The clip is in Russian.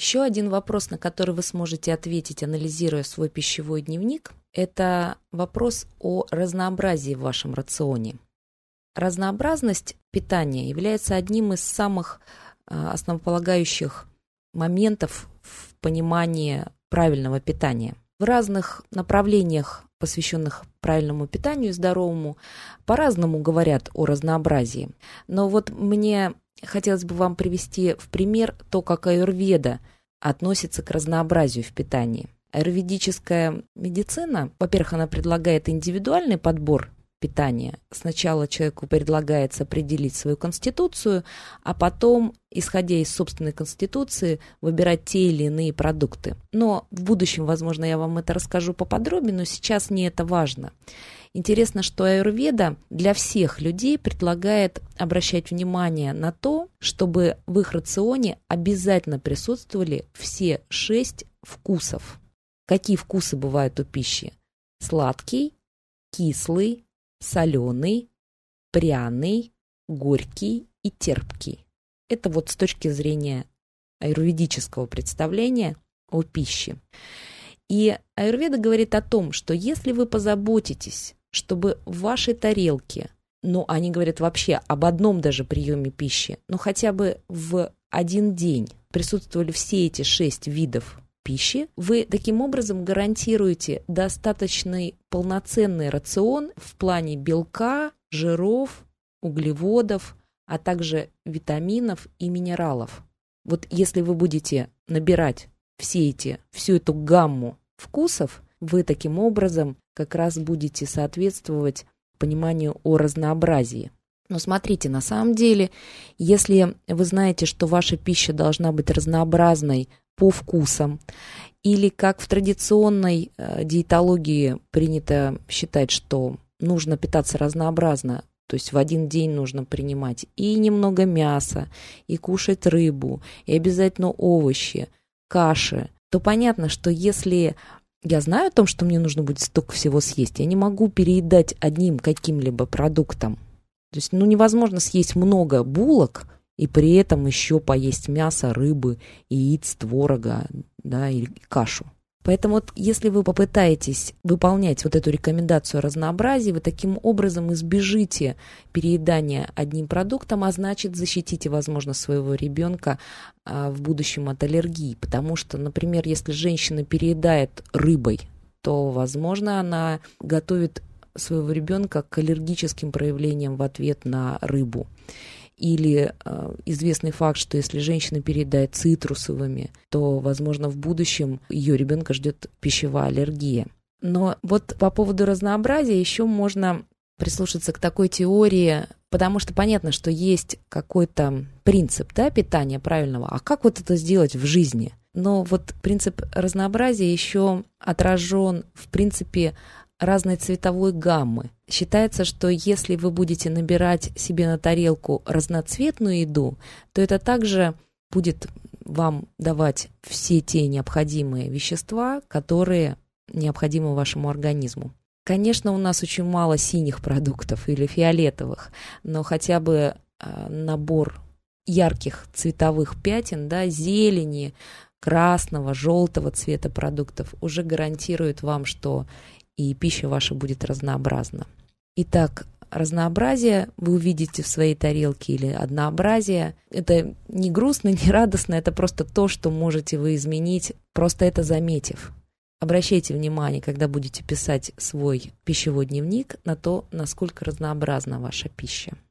Еще один вопрос, на который вы сможете ответить, анализируя свой пищевой дневник, это вопрос о разнообразии в вашем рационе. Разнообразность питания является одним из самых основополагающих моментов в понимании правильного питания. В разных направлениях, посвященных правильному питанию и здоровому, по-разному говорят о разнообразии. Но вот мне хотелось бы вам привести в пример то, как аюрведа относится к разнообразию в питании. Аюрведическая медицина, во-первых, она предлагает индивидуальный подбор питания. Сначала человеку предлагается определить свою конституцию, а потом, исходя из собственной конституции, выбирать те или иные продукты. Но в будущем, возможно, я вам это расскажу поподробнее, но сейчас не это важно. Интересно, что аюрведа для всех людей предлагает обращать внимание на то, чтобы в их рационе обязательно присутствовали все 6 вкусов. Какие вкусы бывают у пищи? Сладкий, кислый, соленый, пряный, горький и терпкий. Это вот с точки зрения аюрведического представления о пище. И аюрведа говорит о том, что если вы позаботитесь, чтобы в вашей тарелке, они говорят вообще об одном даже приеме пищи, хотя бы в один день присутствовали все эти 6 видов пищи, вы таким образом гарантируете достаточный полноценный рацион в плане белка, жиров, углеводов, а также витаминов и минералов. Вот если вы будете набирать всю эту гамму вкусов, вы таким образом как раз будете соответствовать пониманию о разнообразии. Но смотрите, на самом деле, если вы знаете, что ваша пища должна быть разнообразной по вкусам, или как в традиционной диетологии принято считать, что нужно питаться разнообразно, то есть в один день нужно принимать и немного мяса, и кушать рыбу, и обязательно овощи, каши, то понятно, что если я знаю о том, что мне нужно будет столько всего съесть, я не могу переедать одним каким-либо продуктом. То есть невозможно съесть много булок и при этом еще поесть мясо, рыбы, яиц, творога, и кашу. Поэтому если вы попытаетесь выполнять вот эту рекомендацию о разнообразии, вы таким образом избежите переедания одним продуктом, а значит защитите, возможно, своего ребенка в будущем от аллергии. Потому что, например, если женщина переедает рыбой, то, возможно, она готовит своего ребенка к аллергическим проявлениям в ответ на рыбу. Или известный факт, что если женщина переедает цитрусовыми, то, возможно, в будущем ее ребенка ждет пищевая аллергия. Но вот по поводу разнообразия еще можно прислушаться к такой теории, потому что понятно, что есть какой-то принцип питания правильного, а как вот это сделать в жизни? Но вот принцип разнообразия еще отражен в принципе разной цветовой гаммы. Считается, что если вы будете набирать себе на тарелку разноцветную еду, то это также будет вам давать все те необходимые вещества, которые необходимы вашему организму. Конечно, у нас очень мало синих продуктов или фиолетовых, но хотя бы набор ярких цветовых пятен, зелени, красного, желтого цвета продуктов уже гарантирует вам, что и пища ваша будет разнообразна. Итак, разнообразие вы увидите в своей тарелке или однообразие. Это не грустно, не радостно, это просто то, что можете вы изменить, просто это заметив. Обращайте внимание, когда будете писать свой пищевой дневник, на то, насколько разнообразна ваша пища.